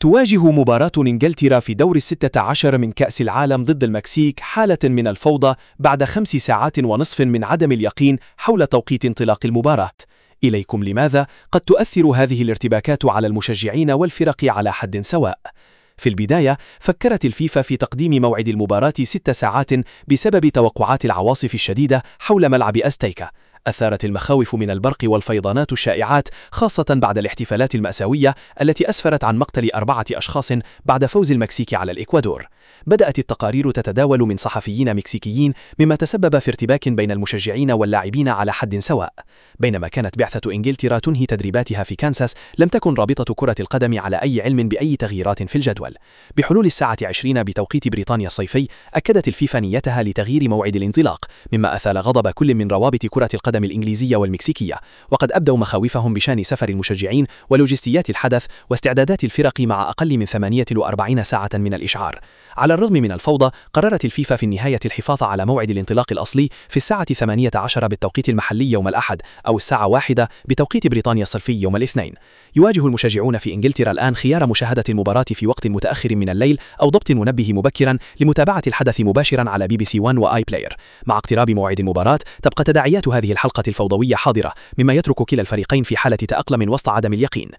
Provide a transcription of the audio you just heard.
تواجه مباراة إنجلترا في دور 16 من كأس العالم ضد المكسيك حالة من الفوضى بعد 5 ساعات ونصف من عدم اليقين حول توقيت انطلاق المباراة. إليكم لماذا قد تؤثر هذه الارتباكات على المشجعين والفرق على حد سواء؟ في البداية فكرت الفيفا في تقديم موعد المباراة 6 ساعات بسبب توقعات العواصف الشديدة حول ملعب أستيكا. أثارت المخاوف من البرق والفيضانات الشائعات خاصة بعد الاحتفالات المأساوية التي أسفرت عن مقتل 4 أشخاص بعد فوز المكسيك على الإكوادور. بدأت التقارير تتداول من صحفيين مكسيكيين مما تسبب في ارتباك بين المشجعين واللاعبين على حد سواء. بينما كانت بعثة إنجلترا تنهي تدريباتها في كانساس لم تكن رابطة كرة القدم على أي علم بأي تغييرات في الجدول. بحلول الساعة 20 بتوقيت بريطانيا الصيفي أكدت الفيفا نيتها لتغيير موعد الانطلاق، مما أثار غضب كل من روابط كرة القدم الإنجليزية والمكسيكية، وقد أبدوا مخاوفهم بشأن سفر المشجعين ولوجستيات الحدث واستعدادات الفرق مع أقل من 48 ساعة من الإشعار. على الرغم من الفوضى قررت الفيفا في النهاية الحفاظ على موعد الانطلاق الأصلي في الساعة 18 بالتوقيت المحلي يوم الأحد أو الساعة 1 بتوقيت بريطانيا الصيفي يوم الاثنين. يواجه المشجعون في إنجلترا الآن خيار مشاهدة المباراة في وقت متأخر من الليل أو ضبط المنبه مبكرا لمتابعة الحدث مباشرا على BBC 1 وآي بلاير. مع اقتراب موعد المباراة تبقى تداعيات هذه الحلقة الفوضوية حاضرة، مما يترك كلا الفريقين في حالة تأقلم وسط عدم اليقين.